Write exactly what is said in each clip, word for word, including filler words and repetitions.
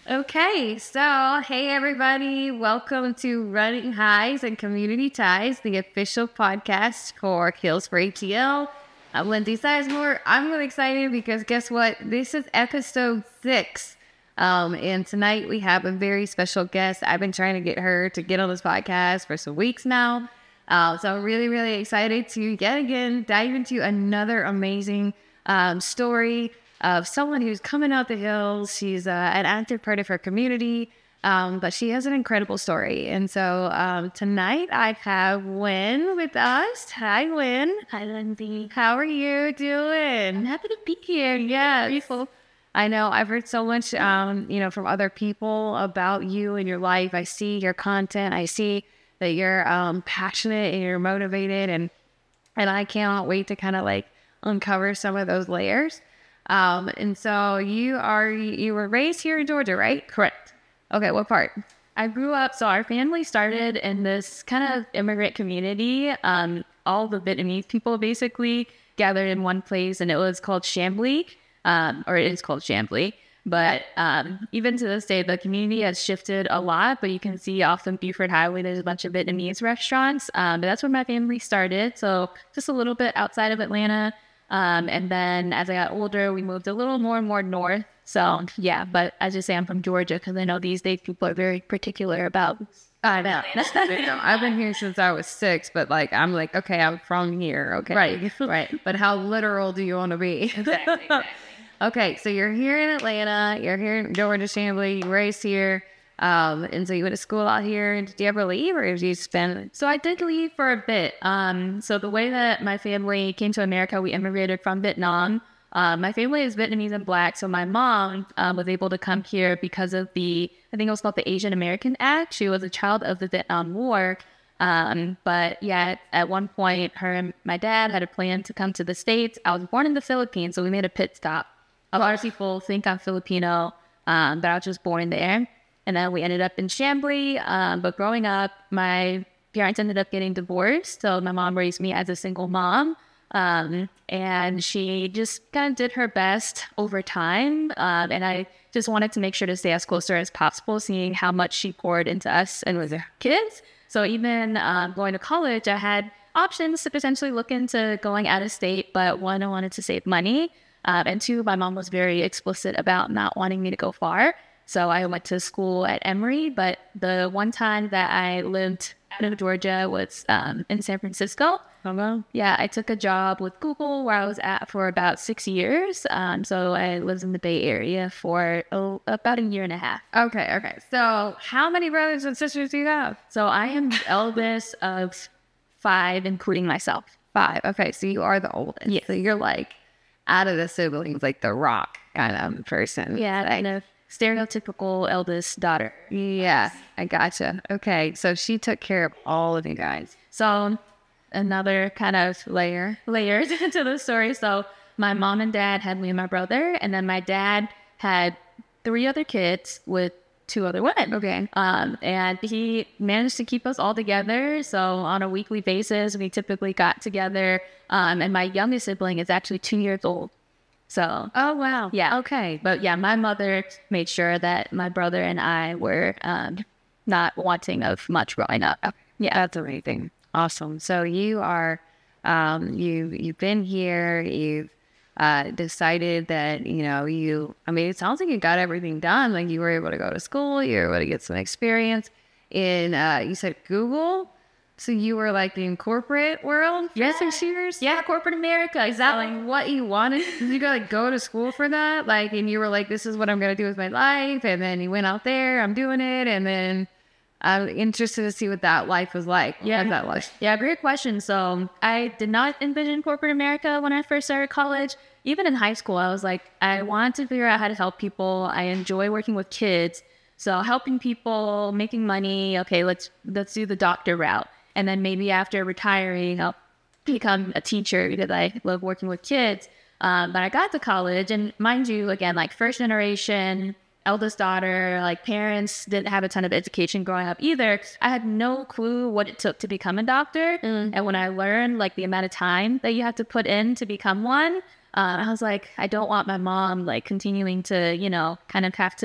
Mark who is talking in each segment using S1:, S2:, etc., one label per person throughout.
S1: Okay, so hey everybody, welcome to Running Highs and Community Ties, the official podcast for Kills for A T L. I'm Lindsay Sizemore. I'm really excited because guess what? This is episode six. Um, and tonight we have a very special guest. I've been trying to get her to get on this podcast for some weeks now. Uh, so I'm really, really excited to yet again dive into another amazing um, story of someone who's coming out the hills. She's uh, an active part of her community, um, but she has an incredible story. And so um, tonight I have Wynn with us. Hi, Wynn.
S2: Hi, Lindsay.
S1: How are you doing?
S2: I'm happy to be here.
S1: Yes.
S2: Beautiful.
S1: I know I've heard so much, um, you know, from other people about you and your life. I see your content. I see that you're um, passionate and you're motivated, and and I cannot wait to kind of like uncover some of those layers. Um, and so you are, you were raised here in Georgia, right?
S2: Correct.
S1: Okay, what part?
S2: I grew up, so our family started in this kind of immigrant community. Um, all the Vietnamese people basically gathered in one place, and it was called Chambly, um, or it is called Chambly. But um, even to this day, the community has shifted a lot, but you can see off the Buford Highway, there's a bunch of Vietnamese restaurants. Um, but that's where my family started, so just a little bit outside of Atlanta. Um, and then as I got older, we moved a little more and more north. So yeah, but I just say I'm from Georgia because I know these days people are very particular about.
S1: I know. I've been here since I was six, but like, I'm like, okay, I'm from here. Okay.
S2: Right. Right.
S1: But how literal do you want to be?
S2: Exactly. exactly.
S1: Okay. So you're here in Atlanta, you're here in Georgia, Chambly, you raised here. Um, and so you went to school out here. Did you ever leave, or did you spend?
S2: So I did leave for a bit. Um, so the way that my family came to America, we immigrated from Vietnam. Uh, my family is Vietnamese and Black, so my mom um, was able to come here because of the, I think it was called the Asian American Act. She was a child of the Vietnam War. Um, but yeah, at one point, her and my dad had a plan to come to the States. I was born in the Philippines, so we made a pit stop. A lot of people think I'm Filipino, um, but I was just born there. And then we ended up in Chambly. Um, but growing up, my parents ended up getting divorced. So my mom raised me as a single mom. Um, and she just kind of did her best over time. Um, and I just wanted to make sure to stay as close to her as possible, seeing how much she poured into us and with her kids. So even um, going to college, I had options to potentially look into going out of state. But one, I wanted to save money. Um, and two, my mom was very explicit about not wanting me to go far. So I went to school at Emory, but the one time that I lived out of Georgia was um, in San Francisco.
S1: Hello?
S2: Yeah, I took a job with Google where I was at for about six years. Um, so I lived in the Bay Area for oh, about a year and a half.
S1: Okay, okay. So how many brothers and sisters do you have?
S2: So I am the eldest of five, including myself.
S1: Five. Okay, so you are the oldest.
S2: Yeah.
S1: So you're like out of the siblings, like the rock kind of person.
S2: Yeah,
S1: like,
S2: kind of stereotypical eldest daughter.
S1: Yeah, I gotcha. Okay, so she took care of all of you guys.
S2: So another kind of
S1: Layer.
S2: layers into the story. So my mom and dad had me and my brother, and then my dad had three other kids with two other women.
S1: Okay.
S2: Um, and he managed to keep us all together. So on a weekly basis, we typically got together. Um, and my youngest sibling is actually two years old. So,
S1: Oh, wow.
S2: yeah.
S1: Okay.
S2: But yeah, my mother made sure that my brother and I were um, not wanting of much growing up.
S1: Yeah, that's amazing. Awesome. So you are, um, you, you've been here, you've uh, decided that, you know, you, I mean, it sounds like you got everything done. Like you were able to go to school, you were able to get some experience in, uh, you said Google. So you were like in corporate world for
S2: Yeah.
S1: six years?
S2: Yeah, corporate America. Exactly.
S1: Like what you wanted? Did you go like go to school for that? Like, and you were like, this is what I'm going to do with my life. And then you went out there, I'm doing it. And then I'm interested to see what that life was like.
S2: Yeah.
S1: What was that like?
S2: Yeah, great question. So I did not envision corporate America when I first started college. Even in high school, I was like, I wanted to figure out how to help people. I enjoy working with kids. So helping people, making money. Okay, let's let's do the doctor route. And then maybe after retiring, I'll become a teacher because I love working with kids. Um, but I got to college, and mind you, again, like first generation, eldest daughter, like parents didn't have a ton of education growing up either. I had no clue what it took to become a doctor. Mm. And when I learned like the amount of time that you have to put in to become one, uh, I was like, I don't want my mom like continuing to, you know, kind of have to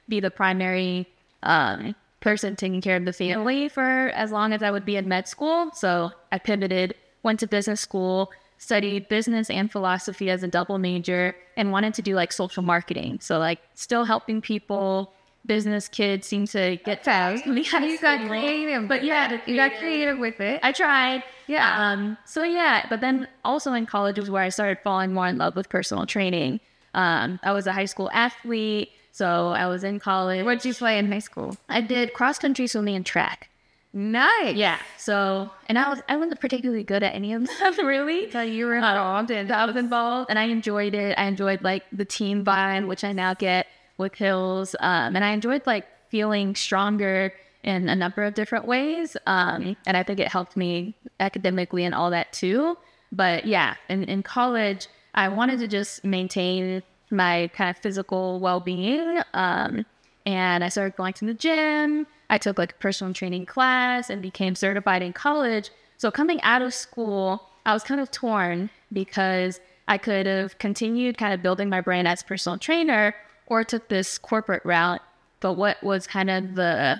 S2: be the primary um, person taking care of the family for as long as I would be in med school. So I pivoted, went to business school, studied business and philosophy as a double major, and wanted to do like social marketing. So like still helping people. Business kids seem to get fast.
S1: You got creative,
S2: but yeah,
S1: you got creative with it.
S2: I tried.
S1: Yeah.
S2: Um. So yeah, but then also in college was where I started falling more in love with personal training. Um. I was a high school athlete, so I was in college.
S1: What did you play in high school?
S2: I did cross country, swimming, and track.
S1: Nice.
S2: Yeah. So, and I was I wasn't particularly good at any of them really.
S1: So you were involved, and
S2: I was involved, and I enjoyed it. I enjoyed like the team vibe, which I now get with Hills, um, and I enjoyed like feeling stronger in a number of different ways, um, and I think it helped me academically and all that too. But yeah, in, in college, I wanted to just maintain my kind of physical well-being, um, and I started going to the gym. I took like a personal training class and became certified in college. So coming out of school, I was kind of torn because I could have continued kind of building my brand as a personal trainer, or took this corporate route. But what was kind of the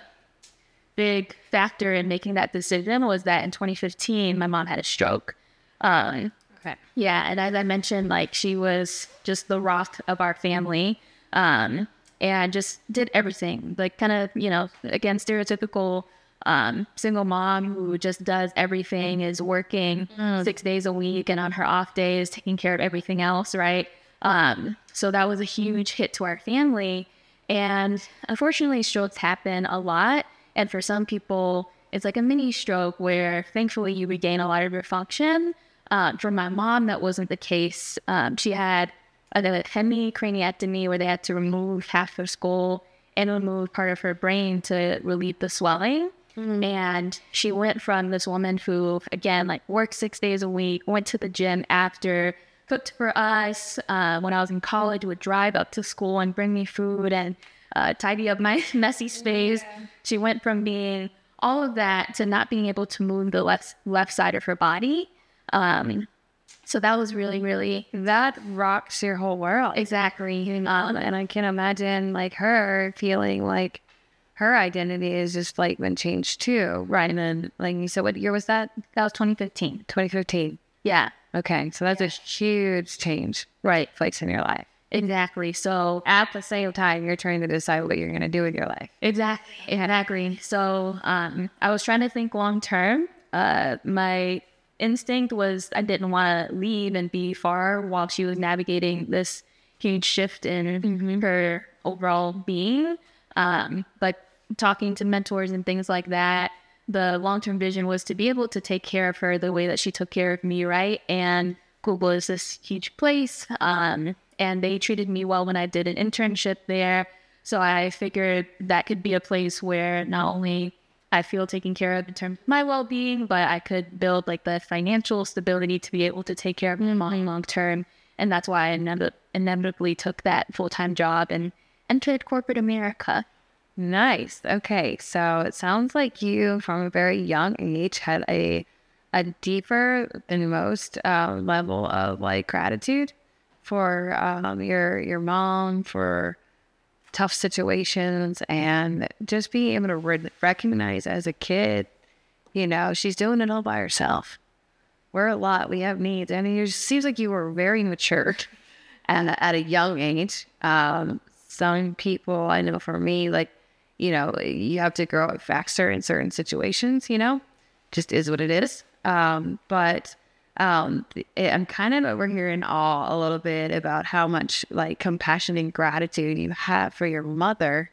S2: big factor in making that decision was that in twenty fifteen, my mom had a stroke. Um,
S1: okay.
S2: Yeah, and as I mentioned, like she was just the rock of our family, um, and just did everything. Like kind of, you know, again, stereotypical um, single mom who just does everything, is working mm. six days a week, and on her off days, taking care of everything else, right? Um, so that was a huge hit to our family. And unfortunately, strokes happen a lot. And for some people, it's like a mini stroke where thankfully you regain a lot of your function. Uh, for my mom, that wasn't the case. Um, she had a hemicraniectomy where they had to remove half her skull and remove part of her brain to relieve the swelling. Mm-hmm. And she went from this woman who, again, like worked six days a week, went to the gym after, cooked for us. Uh, when I was in college, would drive up to school and bring me food and uh, tidy up my messy space. Yeah. She went from being all of that to not being able to move the left left side of her body. Um, so that was really, really
S1: that rocks your whole world.
S2: Exactly.
S1: Um, and I can imagine like her feeling like her identity is just like been changed too, right? And then, like you said, what year was that?
S2: That was twenty fifteen.
S1: twenty fifteen.
S2: Yeah.
S1: Okay, so that's yeah. a huge change,
S2: right,
S1: place in your life.
S2: Exactly. So
S1: at the same time, you're trying to decide what you're going to do with your life.
S2: Exactly. Exactly. So um, I was trying to think long term. Uh, my instinct was I didn't want to leave and be far while she was navigating this huge shift in mm-hmm. her overall being. Um, but talking to mentors and things like that, the long-term vision was to be able to take care of her the way that she took care of me, right? And Google is this huge place, um, and they treated me well when I did an internship there. So I figured that could be a place where not only I feel taken care of in terms of my well-being, but I could build like the financial stability to be able to take care of my mom long-term. And that's why I inev- inevitably took that full-time job and entered corporate America.
S1: Nice. Okay. So it sounds like you, from a very young age, had a a deeper than most uh, level of like gratitude for um, your your mom, for tough situations, and just being able to re- recognize as a kid, you know, she's doing it all by herself. We're a lot. We have needs, and it seems like you were very mature, and at a young age. Um, some people, I know for me, like, you know, you have to grow up faster in certain situations, you know, just is what it is. Um, but um, I'm kind of over here in awe a little bit about how much like compassion and gratitude you have for your mother.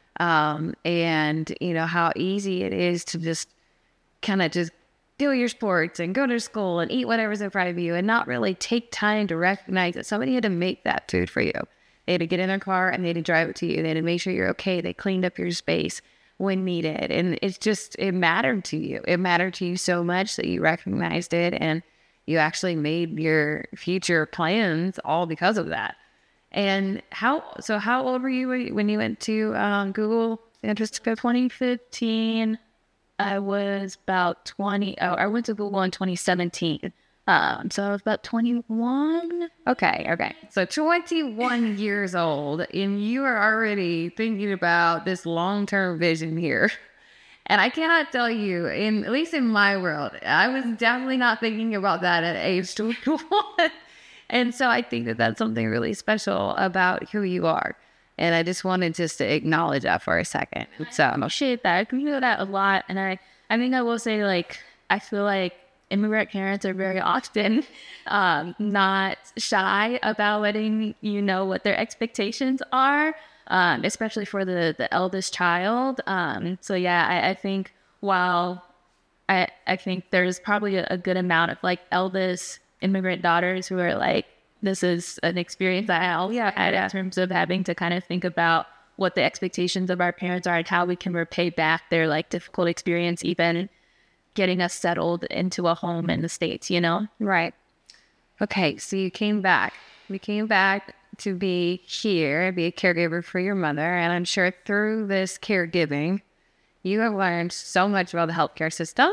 S1: Um, and, you know, how easy it is to just kind of just do your sports and go to school and eat whatever's in front of you and not really take time to recognize that somebody had to make that food for you. They had to get in their car and they had to drive it to you. They had to make sure you're okay. They cleaned up your space when needed. And it's just, it mattered to you. It mattered to you so much that you recognized it and you actually made your future plans all because of that. And how, so how old were you when you went to um, Google?
S2: twenty fifteen, I was about twenty. Oh, I went to Google in twenty seventeen. Um, so I was about twenty-one.
S1: Okay, okay. So twenty-one years old, and you are already thinking about this long-term vision here. And I cannot tell you, in at least in my world, I was definitely not thinking about that at age twenty-one. And so I think that that's something really special about who you are. And I just wanted just to acknowledge that for a second. So
S2: I appreciate that. I feel that a lot. And I, I think I will say, like, I feel like immigrant parents are very often um, not shy about letting you know what their expectations are, um, especially for the, the eldest child. Um, so, yeah, I, I think while I, I think there's probably a, a good amount of, like, eldest immigrant daughters who are like, this is an experience I also yeah, had yeah. in terms of having to kind of think about what the expectations of our parents are and how we can repay back their, like, difficult experience, even getting us settled into a home in the States, you know?
S1: Right. Okay, so you came back. You came back to be here, be a caregiver for your mother. And I'm sure through this caregiving, you have learned so much about the healthcare system.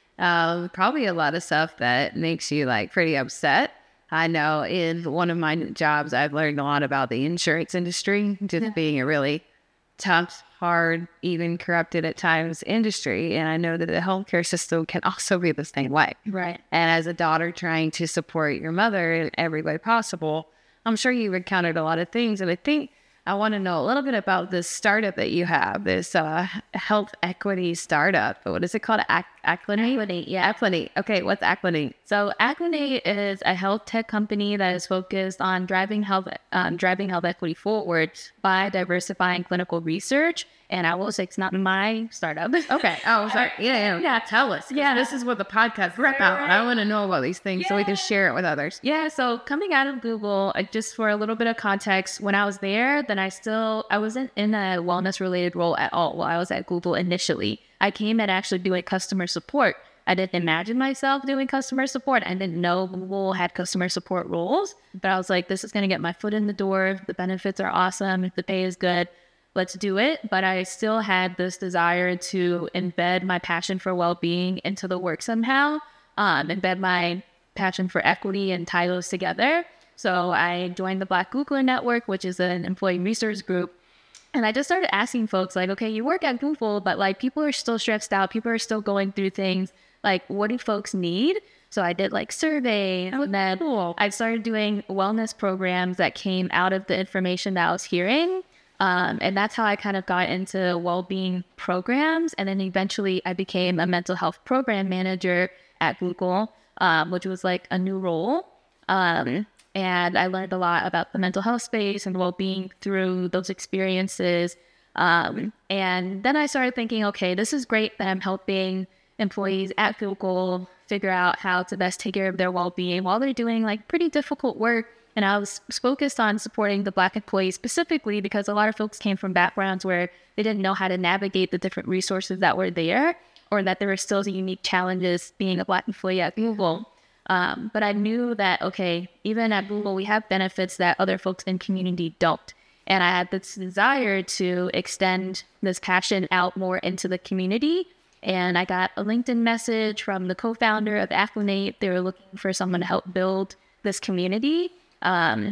S1: Um, probably a lot of stuff that makes you, like, pretty upset. I know in one of my jobs, I've learned a lot about the insurance industry, just yeah. being a really tough, hard, even corrupted at times industry. And I know that the healthcare system can also be the same way.
S2: Right.
S1: And as a daughter trying to support your mother in every way possible, I'm sure you've encountered a lot of things. And I think I want to know a little bit about this startup that you have, this uh, health equity startup. What is it called? Ac- Acclinate?
S2: Acclinate, yeah.
S1: Acclinate. Okay, what's Acclinate?
S2: So Acclinate is a health tech company that is focused on driving health, um, driving health equity forward by diversifying clinical research. And I will say it's not my startup.
S1: Okay. Oh, sorry. Yeah, yeah.
S2: Yeah.
S1: Tell us.
S2: Yeah.
S1: This is what the podcast is about. I want to know about these things yeah. so we can share it with others.
S2: Yeah. So coming out of Google, uh, just for a little bit of context, when I was there, then I still, I wasn't in a wellness related role at all while I was at Google initially. I came at actually doing customer support. I didn't imagine myself doing customer support. I didn't know Google had customer support roles, but I was like, this is going to get my foot in the door. The benefits are awesome. If the pay is good, let's do it. But I still had this desire to embed my passion for well-being into the work somehow, um, embed my passion for equity and tie those together. So I joined the Black Googler Network, which is an employee resource group. And I just started asking folks like, okay, you work at Google, but like people are still stressed out. People are still going through things. Like, what do folks need? So I did like surveys, and then cool. I started doing wellness programs that came out of the information that I was hearing. Um, and that's how I kind of got into well-being programs. And then eventually I became a mental health program manager at Google, um, which was like a new role. Um, and I learned a lot about the mental health space and well-being through those experiences. Um, and then I started thinking, okay, this is great that I'm helping employees at Google figure out how to best take care of their well-being while they're doing like pretty difficult work. And I was focused on supporting the Black employees specifically because a lot of folks came from backgrounds where they didn't know how to navigate the different resources that were there, or that there were still unique challenges being a Black employee at Google. Um, but I knew that, okay, even at Google, we have benefits that other folks in community don't. And I had this desire to extend this passion out more into the community. And I got a LinkedIn message from the co-founder of Acclinate. They were looking for someone to help build this community. Um,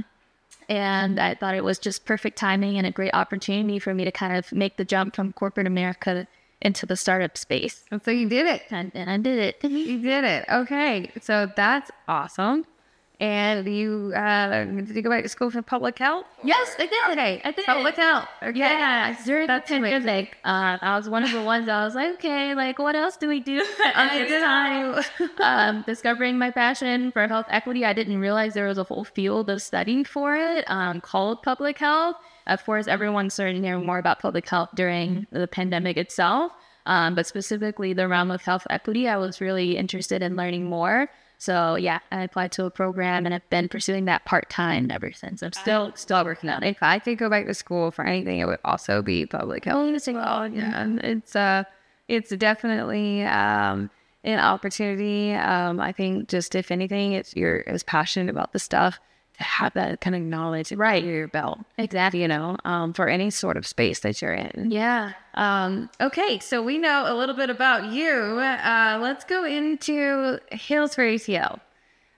S2: and I thought it was just perfect timing and a great opportunity for me to kind of make the jump from corporate America into the startup space.
S1: And so you did it.
S2: And, and I did it.
S1: You did it. Okay. So that's awesome. And you, uh, did you go back to school for public health?
S2: Yes, I did.
S1: Okay.
S2: I did.
S1: Public health. Okay.
S2: Yeah. During the pandemic, uh, I was one of the ones I was like, okay, like, what else do we do at this time? um, discovering my passion for health equity. I didn't realize there was a whole field of studying for it, um, called public health. Of course, everyone started hearing more about public health during the pandemic itself. Um, but specifically the realm of health equity, I was really interested in learning more. So yeah, I applied to a program and I've been pursuing that part-time ever since. I'm still still working on it.
S1: If I could go back to school for anything, it would also be public health.
S2: Oh,
S1: yeah, it's uh, it's definitely um an opportunity. Um, I think just if anything, it's you're as passionate about the stuff to have that kind of knowledge right under your belt.
S2: Exactly.
S1: You know, um, for any sort of space that you're in.
S2: Yeah.
S1: Um, okay, so we know a little bit about you. Uh, let's go into Heals for A T L.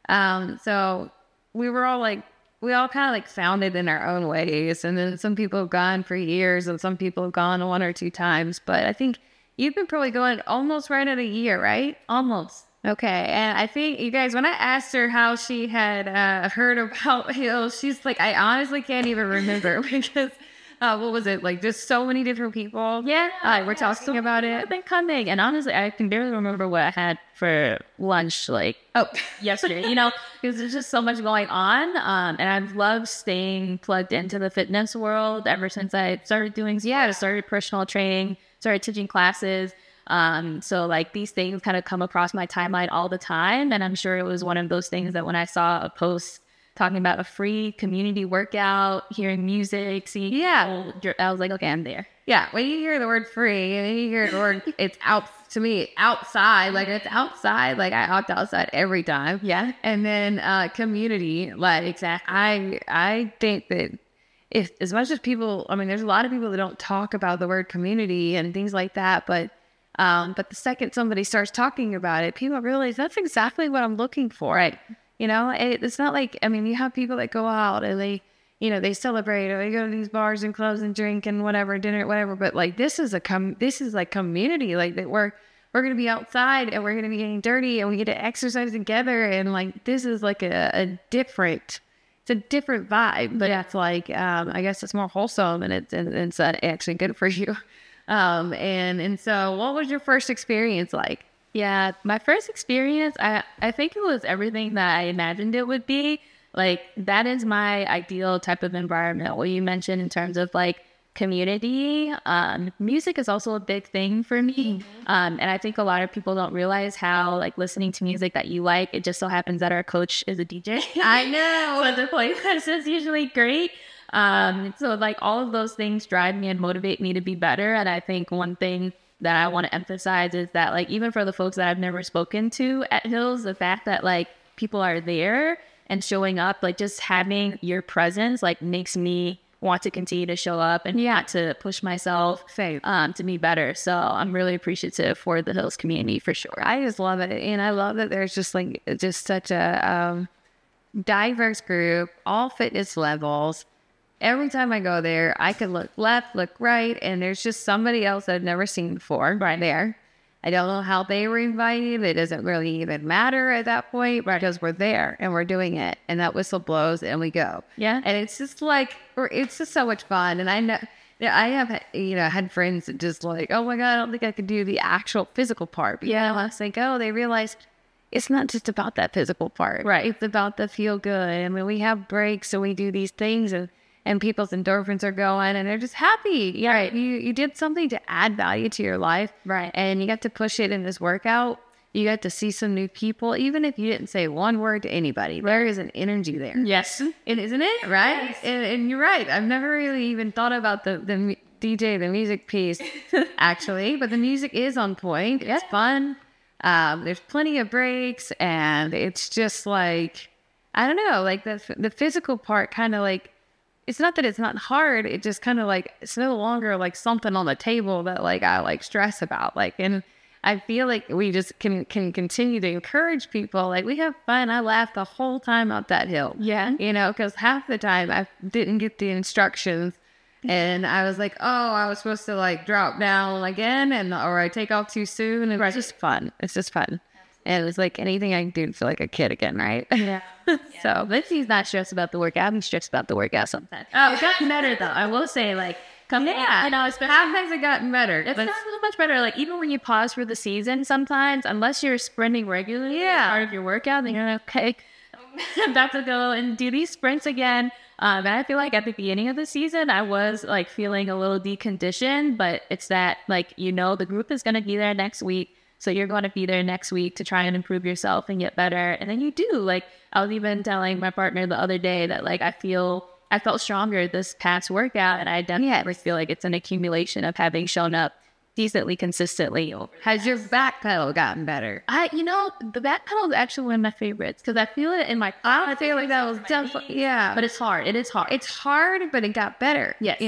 S1: Um, so we were all like, we all kind of like found it in our own ways. And then some people have gone for years and some people have gone one or two times. But I think you've been probably going almost right at a year, right?
S2: Almost.
S1: Okay. And I think you guys, when I asked her how she had uh, heard about Hills, she's like, I honestly can't even remember because uh, what was it? Like just so many different people.
S2: Yeah.
S1: Uh, we're talking about it.
S2: I've been coming. And honestly, I can barely remember what I had for lunch like
S1: Oh,
S2: yesterday, you know, because there's just so much going on. Um, and I've loved staying plugged into the fitness world ever since I started doing, yeah, I started personal training, started teaching classes. Um, so like these things kind of come across my timeline all the time. And I'm sure it was one of those things that when I saw a post talking about a free community workout, hearing music, seeing,
S1: yeah,
S2: people, I was like, okay, I'm there.
S1: Yeah, when you hear the word free, and you hear the word, it's out, to me, outside, like it's outside, like I opt outside every time.
S2: Yeah.
S1: And then uh, community, like exactly. I I think that if, as much as people, I mean, there's a lot of people that don't talk about the word community and things like that, but um, but the second somebody starts talking about it, people realize that's exactly what I'm looking for. Right. You know, it, it's not like, I mean, you have people that go out and they, you know, they celebrate or they go to these bars and clubs and drink and whatever, dinner, whatever. But like, this is a com, this is like community, like that we're, we're going to be outside and we're going to be getting dirty and we get to exercise together. And like, this is like a, a different, it's a different vibe, but yeah. It's like, um, I guess it's more wholesome and it's, and it's uh, actually good for you. Um, and, and so what was your first experience like?
S2: Yeah, my first experience, I, I think it was everything that I imagined it would be. Like, that is my ideal type of environment. What you mentioned in terms of, like, community. Um, music is also a big thing for me. Mm-hmm. Um, and I think a lot of people don't realize how, like, listening to music that you like, it just so happens that our coach is a D J.
S1: I know.
S2: So the playlist is usually great. Um, so, like, all of those things drive me and motivate me to be better. And I think one thing that I want to emphasize is that, like, even for the folks that I've never spoken to at Hills, the fact that, like, people are there and showing up, like, just having your presence, like, makes me want to continue to show up and yeah, to push myself
S1: Same.
S2: um to be better. So I'm really appreciative for the Hills community for sure.
S1: I just love it. And I love that there's just like just such a um diverse group, all fitness levels. Every time I go there, I could look left, look right, and there's just somebody else I've never seen before right there. I don't know how they were invited. It doesn't really even matter at that point because we're there and we're doing it. And that whistle blows and we go.
S2: Yeah.
S1: And it's just like, it's just so much fun. And I know, I have, you know, had friends that just like, oh my God, I don't think I could do the actual physical part. But yeah. Once they go, they realize it's not just about that physical part.
S2: Right.
S1: It's about the feel good. I mean, we have breaks and we do these things and and people's endorphins are going and they're just happy. Yeah, right. You you did something to add value to your life.
S2: Right.
S1: And you got to push it in this workout. You got to see some new people. Even if you didn't say one word to anybody, there is an energy there.
S2: Yes.
S1: And isn't it? Right? Yes. And, and you're right. I've never really even thought about the, the D J, the music piece, actually. But the music is on point. It's yeah. fun. Um, there's plenty of breaks. And it's just like, I don't know, like the the physical part kind of like, it's not that it's not hard. It just kind of like, it's no longer like something on the table that like I like stress about. Like, and I feel like we just can, can continue to encourage people. Like we have fun. I laughed the whole time up that hill.
S2: Yeah.
S1: You know, cause half the time I didn't get the instructions and I was like, oh, I was supposed to like drop down again and, or I take off too soon. And right. It's just fun. It's just fun. And it was like anything I can do to feel like a kid again, right?
S2: Yeah.
S1: yeah.
S2: So Lindsay's not stressed about the workout. I'm stressed about the workout sometimes. Oh, it got better though. I will say, like, come
S1: yeah.
S2: in. You know,
S1: especially how has it gotten better?
S2: It's gotten so much better. Like even when you pause for the season, sometimes, unless you're sprinting regularly,
S1: yeah,
S2: part of your workout, then you're like, okay, I'm about to go and do these sprints again. Um, and I feel like at the beginning of the season, I was like feeling a little deconditioned, but it's that like you know the group is gonna be there next week. So you're going to be there next week to try and improve yourself and get better. And then you do. Like, I was even telling my partner the other day that, like, I feel, I felt stronger this past workout. And I definitely yes. feel like it's an accumulation of having shown up decently consistently.
S1: Has your back pedal gotten better?
S2: I, you know, the back pedal is actually one of my favorites because I feel it in my,
S1: I feel like that was definitely, yeah.
S2: But it's hard. It is hard.
S1: It's hard, but it got better.
S2: Yes.
S1: You know?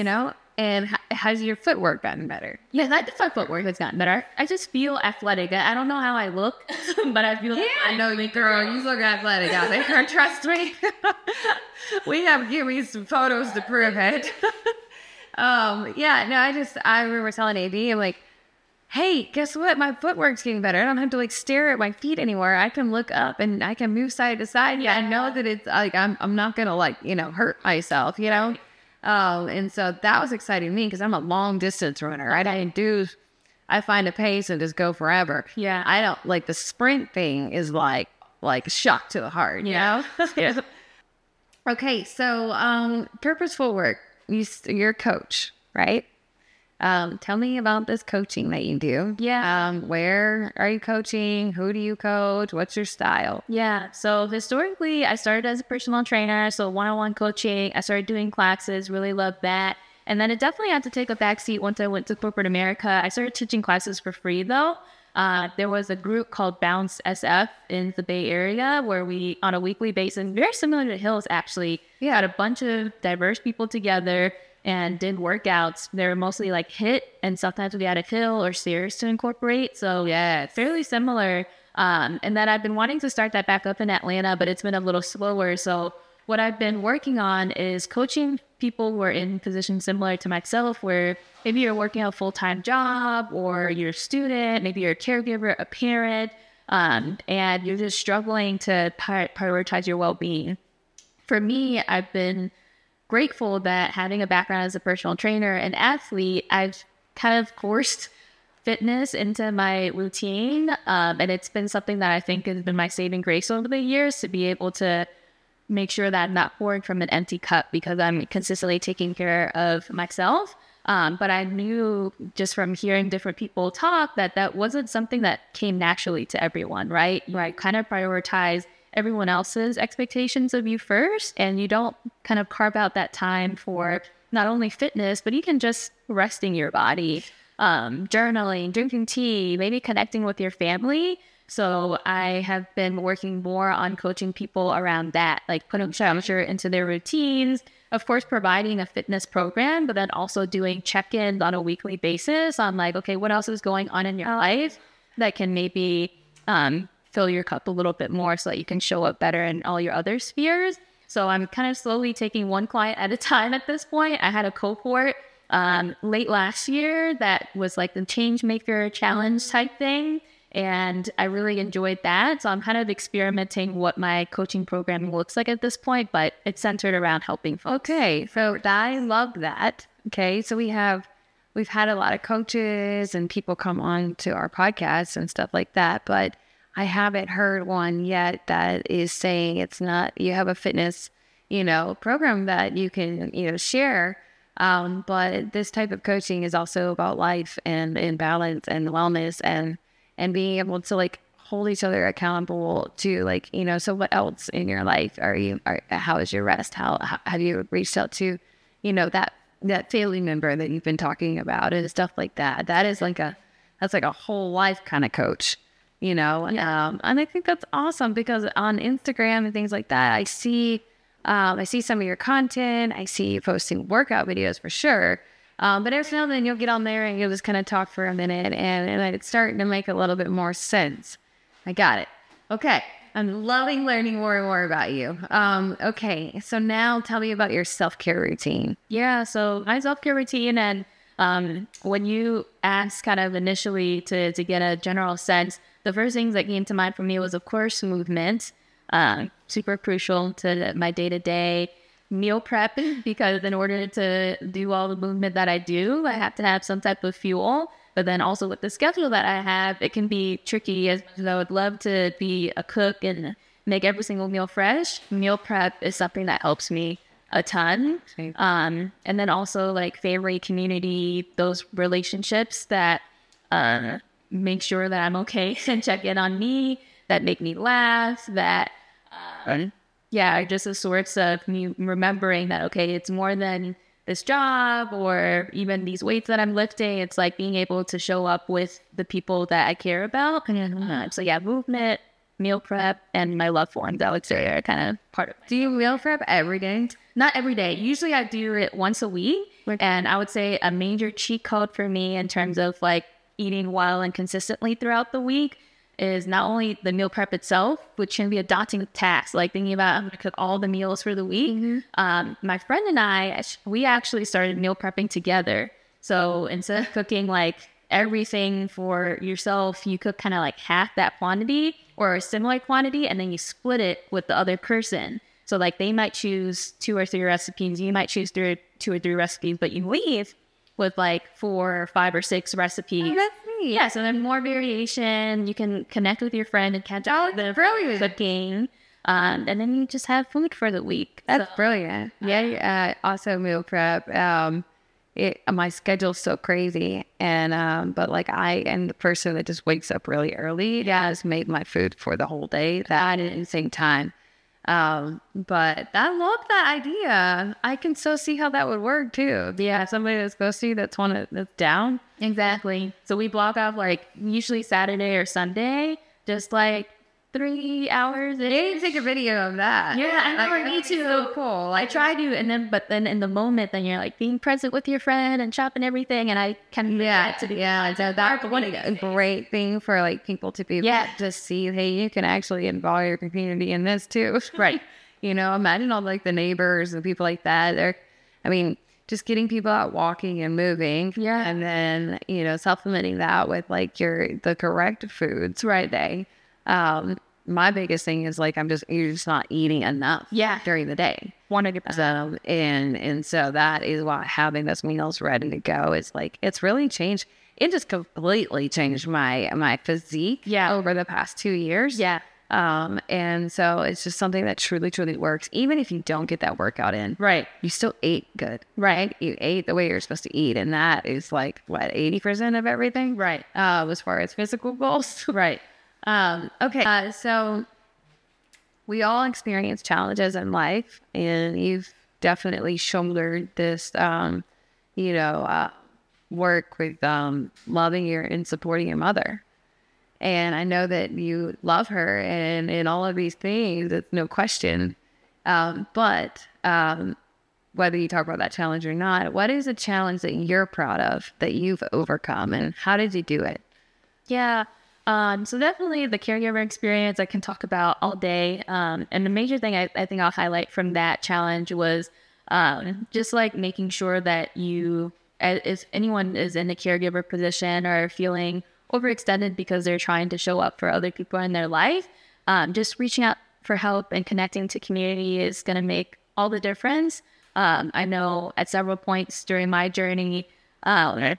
S1: And h- has your footwork gotten better?
S2: Yeah, I think my footwork has gotten better. I just feel athletic. I I don't know how I look, but I feel
S1: Yeah, I know you, girl. You look athletic out there. Trust me. We have give me some photos to prove it. um, yeah, no, I just I remember telling A B, I'm like, hey, guess what? My footwork's getting better. I don't have to like stare at my feet anymore. I can look up and I can move side to side. Yeah, I know that it's like I'm I'm not gonna like you know hurt myself. You know. Um, and so that was exciting to me because I'm a long distance runner, right? I do, I find a pace and just go forever.
S2: Yeah.
S1: I don't like the sprint thing is like, like a shock to the heart, you
S2: Yeah.
S1: know? Yeah. Okay. So, um, purposeful work, you, you're a coach, right? Um, tell me about this coaching that you do.
S2: Yeah.
S1: Um, where are you coaching? Who do you coach? What's your style?
S2: Yeah. So historically, I started as a personal trainer. So one-on-one coaching, I started doing classes, really loved that. And then it definitely had to take a backseat once I went to corporate America. I started teaching classes for free though. Uh, there was a group called Bounce S F in the Bay Area where we, on a weekly basis, very similar to Hills actually, we had a bunch of diverse people together and did workouts. They were mostly like HIIT, and sometimes we had a hill or stairs to incorporate. So yeah, fairly similar. Um, and then I've been wanting to start that back up in Atlanta, but it's been a little slower. So what I've been working on is coaching people who are in positions similar to myself, where maybe you're working a full-time job or you're a student, maybe you're a caregiver, a parent, um, and you're just struggling to pri- prioritize your well-being. For me, I've been grateful that having a background as a personal trainer and athlete, I've kind of forced fitness into my routine. Um, and it's been something that I think has been my saving grace over the years to be able to make sure that I'm not pouring from an empty cup because I'm consistently taking care of myself. Um, but I knew just from hearing different people talk that that wasn't something that came naturally to everyone, right? You right, kind of prioritize everyone else's expectations of you first, and you don't kind of carve out that time for not only fitness, but even just resting your body, um, journaling, drinking tea, maybe connecting with your family. So I have been working more on coaching people around that, like putting structure into their routines, of course, providing a fitness program, but then also doing check-ins on a weekly basis on like, okay, what else is going on in your life that can maybe um, fill your cup a little bit more so that you can show up better in all your other spheres. So I'm kind of slowly taking one client at a time at this point. I had a cohort um, late last year that was like the change maker challenge type thing. And I really enjoyed that. So I'm kind of experimenting what my coaching program looks like at this point, but it's centered around helping folks.
S1: Okay. So I love that. Okay. So we have, we've had a lot of coaches and people come on to our podcasts and stuff like that, but I haven't heard one yet that is saying it's not, you have a fitness, you know, program that you can, you know, share. Um, but this type of coaching is also about life and, and balance and wellness and, and being able to like hold each other accountable to like, you know, so what else in your life are you, are, how is your rest? How, how have you reached out to, you know, that, that family member that you've been talking about and stuff like that? That is like a, that's like a whole life kind of coach. You know,
S2: Yeah.
S1: um, and I think that's awesome because on Instagram and things like that, I see, um, I see some of your content. I see you posting workout videos for sure. Um, but every now and then you'll get on there and you'll just kind of talk for a minute and, and it's starting to make a little bit more sense. I got it. Okay. I'm loving learning more and more about you. Um, okay. So now tell me about your self-care routine.
S2: Yeah. So my self-care routine, and um, when you asked kind of initially to, to get a general sense, the first things that came to mind for me was, of course, movement. Uh, super crucial to my day-to-day. Meal prep, because in order to do all the movement that I do, I have to have some type of fuel. But then also with the schedule that I have, it can be tricky. As much as I would love to be a cook and make every single meal fresh, meal prep is something that helps me a ton.
S1: Okay.
S2: Um, and then also like family, community, those relationships that uh, make sure that I'm okay and check in on me, that make me laugh, that... Uh, Yeah, just a source of me remembering that, okay, it's more than this job or even these weights that I'm lifting. It's like being able to show up with the people that I care about. Uh, so yeah, movement, meal prep, and my love forms, I would say, are kind of part of it.
S1: Do you meal prep every day?
S2: Not every day. Usually I do it once a week. And I would say a major cheat code for me in terms of like eating well and consistently throughout the week is not only the meal prep itself, which can be a daunting task, like thinking about I'm going to cook all the meals for the week. Mm-hmm. Um, my friend and I, we actually started meal prepping together. So instead of cooking like everything for yourself, you cook kind of like half that quantity or a similar quantity, and then you split it with the other person. So like they might choose two or three recipes, you might choose three, two or three recipes, but you leave with like four or five or six recipes.
S1: Oh, that's neat.
S2: Yeah, so there's more variation. You can connect with your friend and catch up with the cooking. Um, and then you just have food for the week.
S1: That's
S2: so,
S1: brilliant. Yeah, uh, also meal prep. Um, it, my schedule's so crazy. And, um, but like I am the person that just wakes up really early. Yeah, has made my food for the whole day. That at the same time. Um, but I love that idea. I can so see how that would work too. Yeah, somebody that's ghosty that's one of, that's down.
S2: Exactly. So we block off like usually Saturday or Sunday, just like three hours.
S1: You need to take a video of that.
S2: Yeah, I
S1: like,
S2: never need to.
S1: So cool. Like,
S2: I try to, and then but then in the moment, then you're like being present with your friend and shopping everything, and I kind of
S1: yeah,
S2: to do
S1: yeah. So that's one a great thing for like people to be able
S2: yeah.
S1: to see. Hey, you can actually involve your community in this too,
S2: right?
S1: You know, imagine all like the neighbors and people like that. They're, I mean, just getting people out walking and moving.
S2: Yeah,
S1: and then you know, supplementing that with like your the correct foods right day. Um, my biggest thing is like I'm just you're just not eating enough.
S2: Yeah.
S1: during the day.
S2: One hundred percent.
S1: Um, and and so that is why having those meals ready to go is like it's really changed. It just completely changed my my physique.
S2: Yeah.
S1: over the past two years.
S2: Yeah.
S1: Um, and so it's just something that truly, truly works. Even if you don't get that workout in,
S2: right?
S1: You still ate good,
S2: right?
S1: You ate the way you're supposed to eat, and that is like what eighty percent of everything,
S2: right?
S1: Um, as far as physical goals,
S2: right?
S1: Um, okay, uh, so we all experience challenges in life, and you've definitely shouldered this, um, you know, uh, work with um, loving your and supporting your mother. And I know that you love her and, and all of these things, it's no question. Um, but um, whether you talk about that challenge or not, what is a challenge that you're proud of that you've overcome, and how did you do it?
S2: Yeah. Um, so definitely the caregiver experience I can talk about all day. Um, and the major thing I, I think I'll highlight from that challenge was um, just like making sure that you, if anyone is in a caregiver position or feeling overextended because they're trying to show up for other people in their life, um, just reaching out for help and connecting to community is going to make all the difference. Um, I know at several points during my journey, um, okay.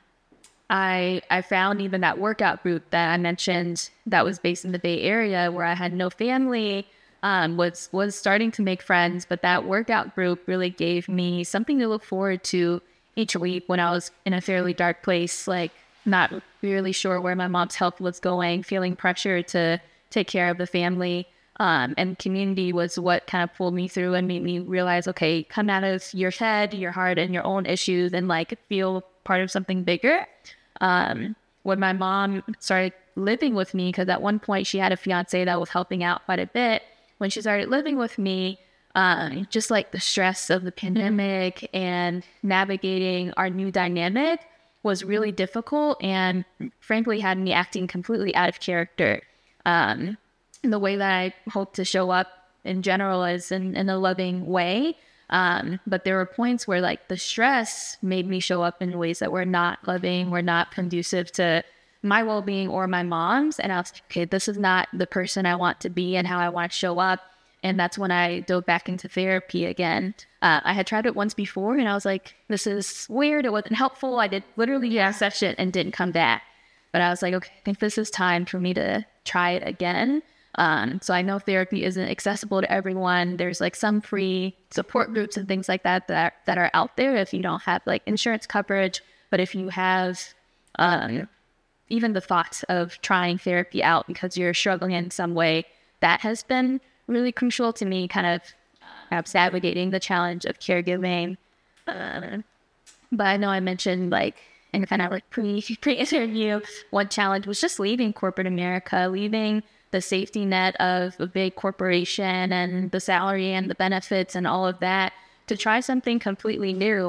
S2: I I found even that workout group that I mentioned that was based in the Bay Area where I had no family, um, was was starting to make friends, but that workout group really gave me something to look forward to each week when I was in a fairly dark place, like not really sure where my mom's health was going, feeling pressure to take care of the family. Um, and community was what kind of pulled me through and made me realize, okay, come out of your head, your heart, and your own issues and like feel part of something bigger. Um, when my mom started living with me, because at one point she had a fiance that was helping out quite a bit. When she started living with me, um, just like the stress of the pandemic and navigating our new dynamic was really difficult and frankly had me acting completely out of character. Um, the way that I hope to show up in general is in, in a loving way. Um, but there were points where like the stress made me show up in ways that were not loving, were not conducive to my well-being or my mom's. And I was like, okay, this is not the person I want to be and how I want to show up. And that's when I dove back into therapy again. Uh, I had tried it once before and I was like, this is weird. It wasn't helpful. I did literally yeah. such it and didn't come back. But I was like, okay, I think this is time for me to try it again. Um, so I know therapy isn't accessible to everyone. There's like some free support groups and things like that that, that are out there if you don't have like insurance coverage. But if you have um, even the thoughts of trying therapy out because you're struggling in some way, that has been really crucial to me kind of uh, navigating the challenge of caregiving. Uh, but I know I mentioned like in kind of like pre, pre-interview, one challenge was just leaving corporate America, leaving the safety net of a big corporation and the salary and the benefits and all of that to try something completely new.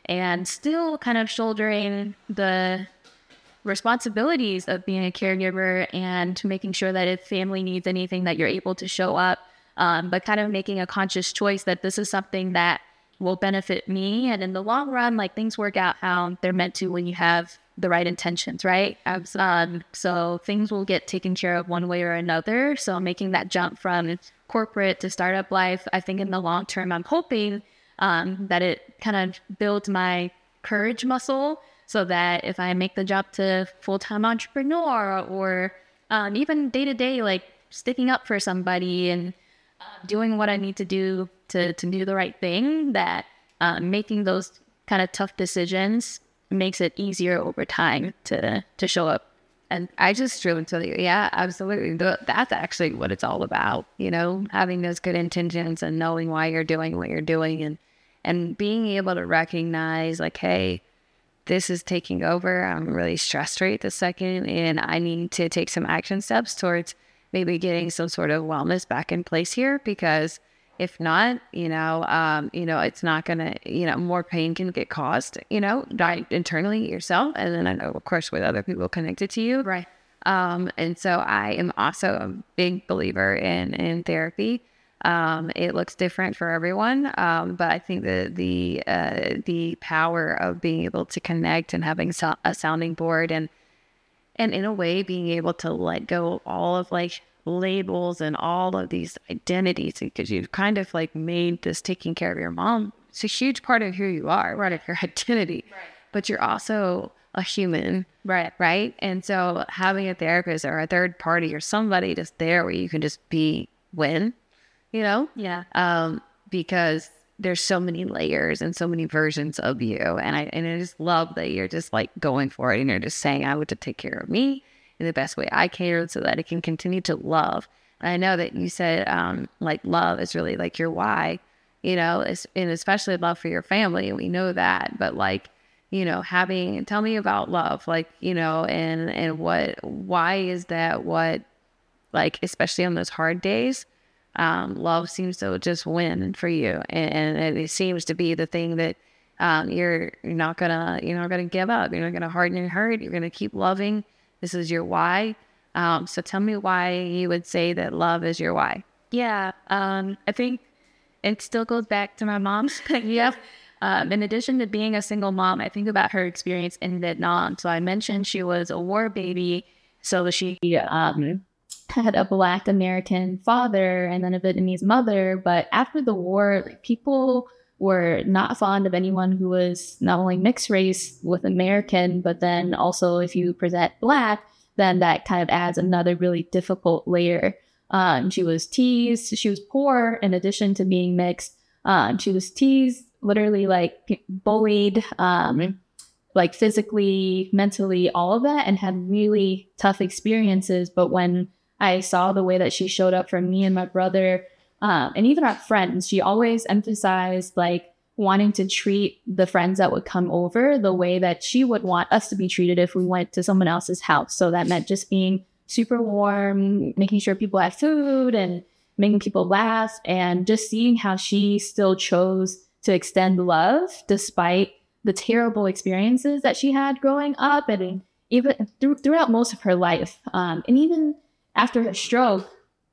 S2: and still kind of shouldering the responsibilities of being a caregiver and making sure that if family needs anything that you're able to show up, um, but kind of making a conscious choice that this is something that will benefit me. And in the long run, like things work out how they're meant to when you have the right intentions, right? Um, so things will get taken care of one way or another. So making that jump from corporate to startup life, I think in the long term, I'm hoping um, that it kind of builds my courage muscle so that if I make the jump to full-time entrepreneur or um, even day-to-day, like sticking up for somebody and uh, doing what I need to do to, to do the right thing, that uh, making those kind of tough decisions makes it easier over time to to show up.
S1: And I just truly tell you, yeah, absolutely. That's actually what it's all about, you know, having those good intentions and knowing why you're doing what you're doing, and and being able to recognize like, hey, this is taking over. I'm really stressed right this second, and I need to take some action steps towards maybe getting some sort of wellness back in place here, because if not, you know, um, you know, it's not going to, you know, more pain can get caused, you know, die internally yourself. And then I know, of course, with other people connected to you.
S2: Right.
S1: Um, and so I am also a big believer in, in therapy. Um, it looks different for everyone. Um, but I think the, the, uh, the power of being able to connect and having so- a sounding board and, and in a way being able to let go of all of like labels and all of these identities, because you've kind of like made this taking care of your mom, it's a huge part of who you are, right, of your identity. Right. But you're also a human, right right and so having a therapist or a third party or somebody just there where you can just be when, you know,
S2: yeah
S1: um because there's so many layers and so many versions of you, and I and I just love that you're just like going for it, and you're just saying, I want to take care of me in the best way I can so that I can continue to love. And I know that you said um, like love is really like your why, you know, it's, and especially love for your family. We know that, but like, you know, having, tell me about love, like, you know, and, and what, why is that what, like, especially on those hard days, um, love seems to just win for you. And, and it seems to be the thing that um, you're, you're not gonna, you're not gonna give up. You're not gonna harden your heart. You're gonna keep loving. This is your why. Um, so tell me why you would say that love is your why.
S2: Yeah, um, I think it still goes back to my mom. Yep. Um, in addition to being a single mom, I think about her experience in Vietnam. So I mentioned she was a war baby. So she um, had a Black American father and then a Vietnamese mother. But after the war, like, people were not fond of anyone who was not only mixed race with American, but then also if you present Black, then that kind of adds another really difficult layer. Um, she was teased. She was poor in addition to being mixed. Um, she was teased, literally like bullied, um, like physically, mentally, all of that, and had really tough experiences. But when I saw the way that she showed up for me and my brother, Um, and even our friends, she always emphasized like wanting to treat the friends that would come over the way that she would want us to be treated if we went to someone else's house. So that meant just being super warm, making sure people had food and making people laugh, and just seeing how she still chose to extend love despite the terrible experiences that she had growing up, and even th- throughout most of her life. Um, and even after her stroke,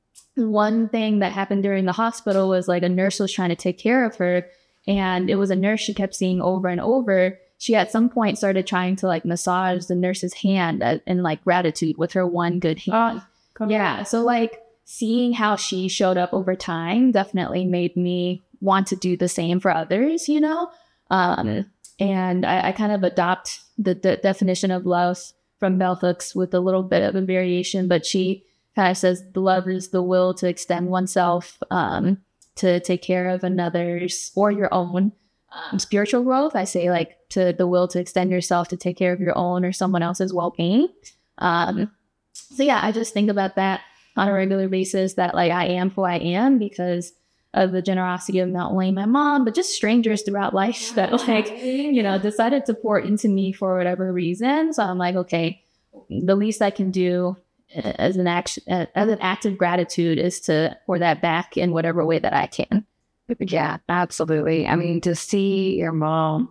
S2: one thing that happened during the hospital was like a nurse was trying to take care of her, and it was a nurse she kept seeing over and over. She at some point started trying to like massage the nurse's hand in like gratitude with her one good hand. Oh, yeah. So like seeing how she showed up over time definitely made me want to do the same for others, you know? Um, and I, I kind of adopt the, the definition of love from Bell Hooks with a little bit of a variation, but she kind of says the love is the will to extend oneself, um, to take care of another's or your own. Um, spiritual growth, I say like to the will to extend yourself to take care of your own or someone else's well-being. Um, so yeah, I just think about that on a regular basis, that like I am who I am because of the generosity of not only my mom, but just strangers throughout life that like, you know, decided to pour into me for whatever reason. So I'm like, okay, the least I can do as an act, as an act of gratitude is to pour that back in whatever way that I can.
S1: Yeah, absolutely. I mean, to see your mom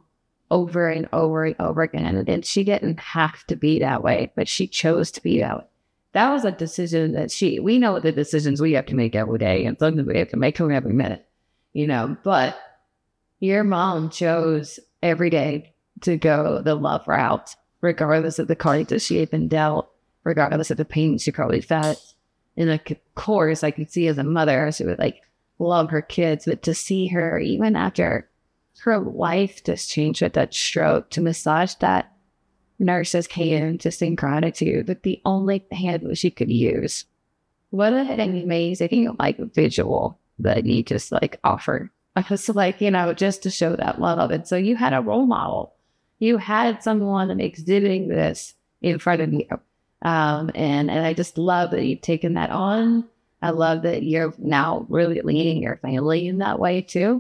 S3: over and over and over again. And she didn't have to be that way, but she chose to be that way. That was a decision that she, we know the decisions we have to make every day, and something we have to make them every minute, you know, but your mom chose every day to go the love route, regardless of the cards that she had been dealt, regardless of the pain she probably felt. And of course, I could see as a mother, she would like love her kids, but to see her, even after her life just changed with that stroke, to massage that nurse's hand just in gratitude that the only hand that she could use. What an amazing like visual that you just like offered. I was like, you know, just to show that love. And so you had a role model. You had someone exhibiting this in front of you. Um, and, and I just love that you've taken that on. I love that you're now really leading your family in that way too.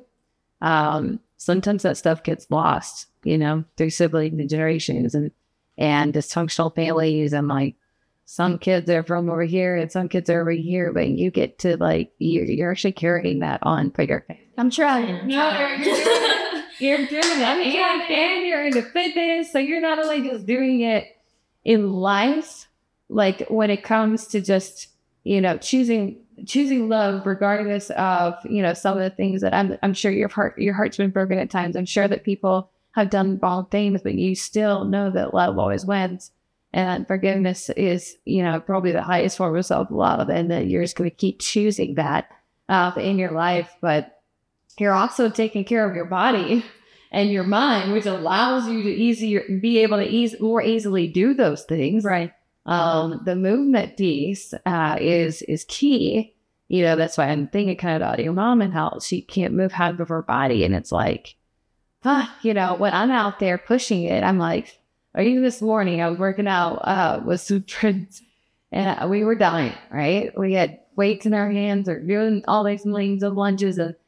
S3: Um, sometimes that stuff gets lost, you know, through siblings and generations and, and dysfunctional families. And like some kids are from over here and some kids are over here, but you get to like, you're, you're actually carrying that on for your family.
S2: I'm trying.
S3: No, you're, you're doing it. And, and you're into fitness. So you're not only just doing it in life, like when it comes to just, you know, choosing choosing love regardless of, you know, some of the things that I'm I'm sure your heart your heart's been broken at times. I'm sure that people have done wrong things, but you still know that love always wins. And forgiveness is, you know, probably the highest form of self-love, and that you're just going to keep choosing that uh, in your life. But you're also taking care of your body and your mind, which allows you to easier be able to ease more easily do those things.
S2: Right.
S3: Um, the movement piece uh, is is key. You know, that's why I'm thinking kind of about your mom and how she can't move half of her body. And it's like, huh, you know, when I'm out there pushing it, I'm like, or even this morning, I was working out uh, with some friends and we were dying, right? We had weights in our hands or doing all these millions of lunges. And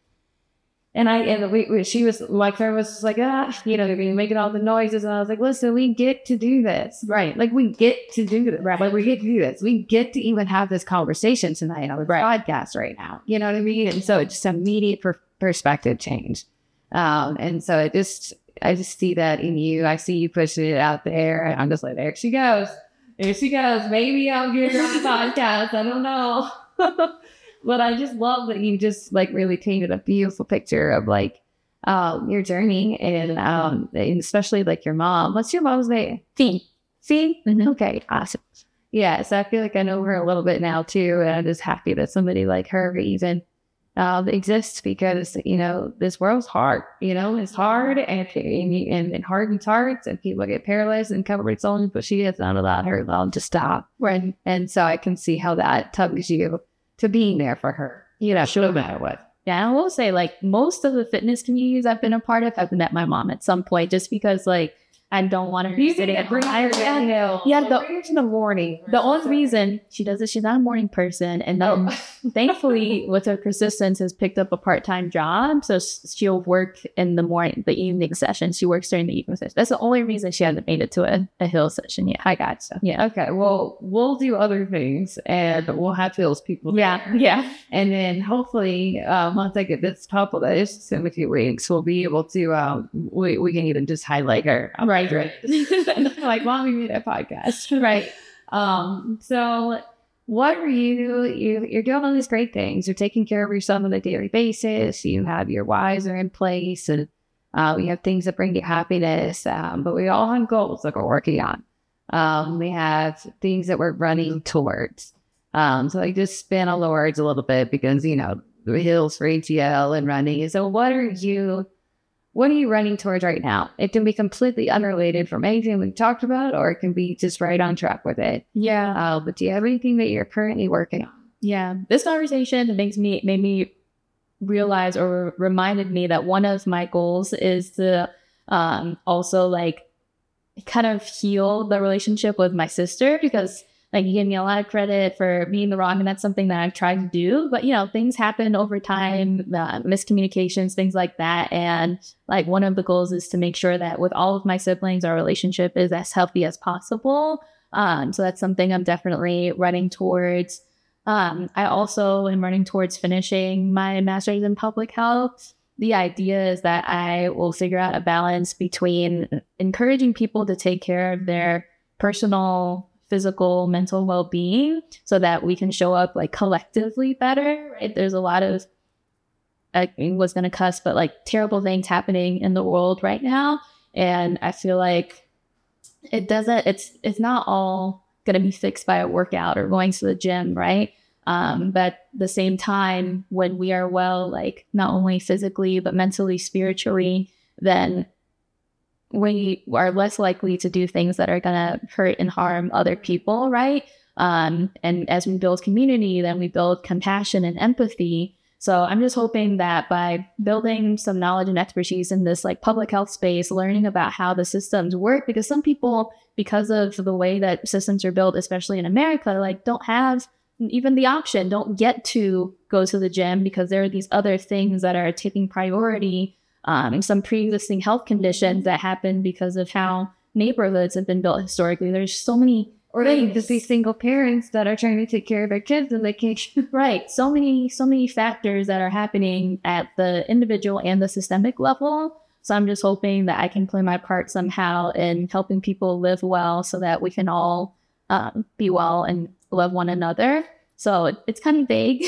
S3: And I, and we, we, she was, my friend was just like, ah, you know, they're making all the noises. And I was like, listen, we get to do this.
S2: Right.
S3: Like, we get to do this. Right. Like, we get to do this. We get to even have this conversation tonight on the right. podcast right now. You know what I mean? And so it's just immediate per- perspective change. Um, and so it just, I just see that in you. I see you pushing it out there. And I'm just like, there she goes. There she goes. Maybe I'll get her on the podcast. I don't know. But I just love that you just like really painted a beautiful picture of like um, your journey and, um, and especially like your mom. What's your mom's name?
S2: Fee.
S3: Fee?
S2: Mm-hmm.
S3: Okay, awesome. Yeah, so I feel like I know her a little bit now too, and I'm just happy that somebody like her even um, exists because, you know, this world's hard. You know, it's hard and and, and hardens hearts, and people get paralyzed and covered souls, but she has not allowed her love to stop.
S2: Right.
S3: And so I can see how that tugs you to being there for her, you know, no matter what.
S2: Yeah, I will say, like, most of the fitness communities I've been a part of have met my mom at some point, just because, like, I don't want her to sit at her higher. Yeah, yeah. The,
S3: in the morning.
S2: The only reason she does it, she's not a morning person, and then thankfully, with her persistence, has picked up a part-time job, so she'll work in the morning, the evening session. She works during the evening session. That's the only reason she hasn't made it to a, a hill session yet.
S3: I gotcha.
S2: Yeah.
S3: Okay. Well, we'll do other things, and we'll have hills people.
S2: Yeah.
S3: There.
S2: Yeah.
S3: And then hopefully, um, once I get this couple that is just in a few weeks, we'll be able to. Um, we we can even just highlight her.
S2: Right. Right.
S3: Like, mom, we made a podcast.
S2: Right.
S3: Um, so what are you, you, you're doing all these great things. You're taking care of yourself on a daily basis. You have your whys are in place, and uh, we have things that bring you happiness. Um, but we all have goals that we're working on. Um, we have things that we're running towards. Um, so I just spin on the words a little bit because, you know, the hills for A T L and running. So what are you What are you running towards right now? It can be completely unrelated from anything we've talked about, or it can be just right on track with it.
S2: Yeah.
S3: Uh, but do you have anything that you're currently working on?
S2: Yeah. This conversation makes me made me realize or reminded me that one of my goals is to um, also like kind of heal the relationship with my sister, because like you gave me a lot of credit for being the wrong, and that's something that I've tried to do. But, you know, things happen over time, uh, miscommunications, things like that. And like one of the goals is to make sure that with all of my siblings, our relationship is as healthy as possible. Um, so that's something I'm definitely running towards. Um, I also am running towards finishing my master's in public health. the idea is that I will figure out a balance between encouraging people to take care of their personal, physical, mental well-being so that we can show up like collectively better, right? There's a lot of, I was going to cuss, but like terrible things happening in the world right now. And I feel like it doesn't, it's, it's not all going to be fixed by a workout or going to the gym, right? Um, but at the same time, when we are well, like not only physically, but mentally, spiritually, then we are less likely to do things that are going to hurt and harm other people, right? Um, and as we build community, then we build compassion and empathy. So I'm just hoping that by building some knowledge and expertise in this like public health space, learning about how the systems work, because some people, because of the way that systems are built, especially in America, like don't have even the option, don't get to go to the gym because there are these other things that are taking priority, um, some pre-existing health conditions that happen because of how neighborhoods have been built historically. There's so many,
S3: or they just be single parents that are trying to take care of their kids and they can't.
S2: Right. So many, so many factors that are happening at the individual and the systemic level. So I'm just hoping that I can play my part somehow in helping people live well so that we can all um, be well and love one another. So it's kind of vague.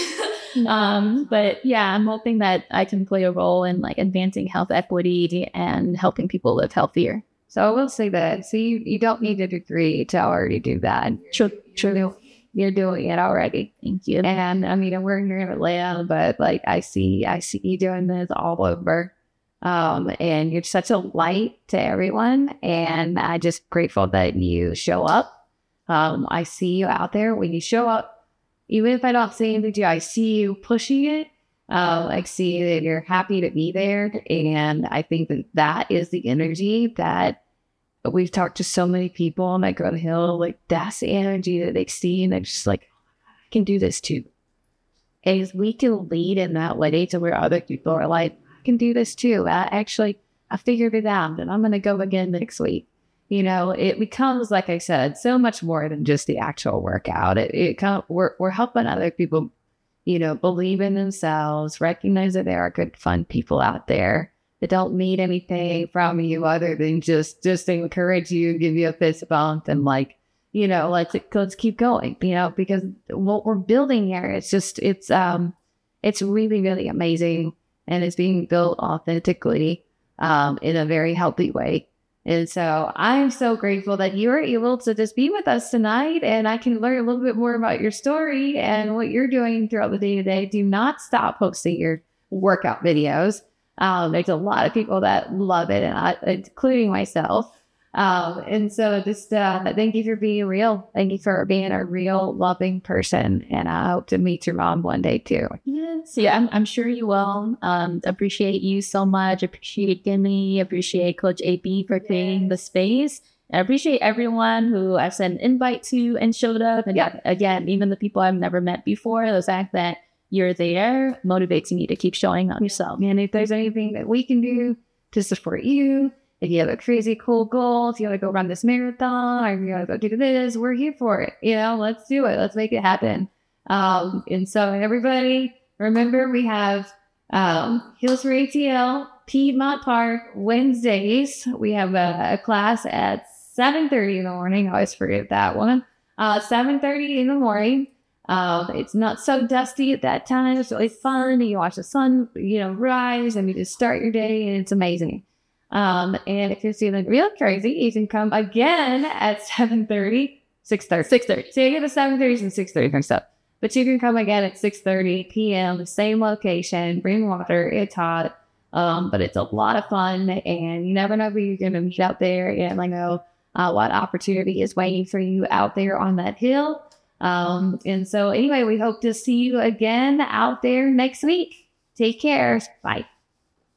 S2: um, but yeah, I'm hoping that I can play a role in like advancing health equity and helping people live healthier.
S3: So I will say that. So you, you don't need a degree to already do that.
S2: True, true.
S3: You're doing it already.
S2: Thank you.
S3: And I mean, I'm working here in Atlanta, but like I see, I see you doing this all over. Um, and you're such a light to everyone. And I'm just grateful that you show up. Um, I see you out there when you show up, even if I don't say anything to you, I see you pushing it. Um, I see that you're happy to be there. And I think that that is the energy that we've talked to so many people on that Grove Hill. Like that's the energy that they see. And they're just like, I can do this too. And if we can lead in that way to where other people are like, I can do this too. I actually, I figured it out and I'm going to go again next week. You know, it becomes, like I said, so much more than just the actual workout. It, it come, we're, we're helping other people, you know, believe in themselves, recognize that there are good, fun people out there that don't need anything from you other than just, just to encourage you, give you a fist bump and like, you know, let's, let's keep going, you know, because what we're building here, it's just, it's, um, it's really, really amazing. And it's being built authentically, um, in a very healthy way. And so I'm so grateful that you were able to just be with us tonight and I can learn a little bit more about your story and what you're doing throughout the day to day. Do not stop posting your workout videos. Um, there's a lot of people that love it, and I, including myself. Um, and so just uh, thank you for being real. Thank you for being a real loving person. And I hope to meet your mom one day too.
S2: Yes, yeah, I'm, I'm sure you will. Um, appreciate you so much. Appreciate Gimme. Appreciate Coach A B for creating the space. I appreciate everyone who I've sent an invite to and showed up. And yeah, again, even the people I've never met before, the fact that you're there motivates me to keep showing up yourself.
S3: And if there's anything that we can do to support you, if you have a crazy cool goal, if you want to go run this marathon, or if you want to go do this, we're here for it. You know, let's do it. Let's make it happen. Um, and so everybody, remember we have um, Heels for A T L, Piedmont Park, Wednesdays. We have a, a class at seven thirty in the morning. I always forget that one. Uh, seven thirty in the morning. Um, it's not so dusty at that time. It's really fun. You watch the sun, you know, rise, and you just start your day, and it's amazing. Um, and if you're feeling real crazy, you can come again at seven thirty, six thirty, six thirty. So you get the seven thirties and six thirty and stuff. But you can come again at six thirty p.m., same location, bring water, it's hot. Um, but it's a lot of fun, and you never know who you're going to meet out there. And like, know uh, what opportunity is waiting for you out there on that hill. Um, and so anyway, we hope to see you again out there next week. Take care. Bye.